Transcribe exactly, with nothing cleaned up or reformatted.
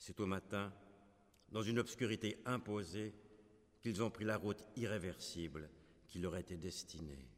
C'est au matin, dans une obscurité imposée, qu'ils ont pris la route irréversible qui leur était destinée.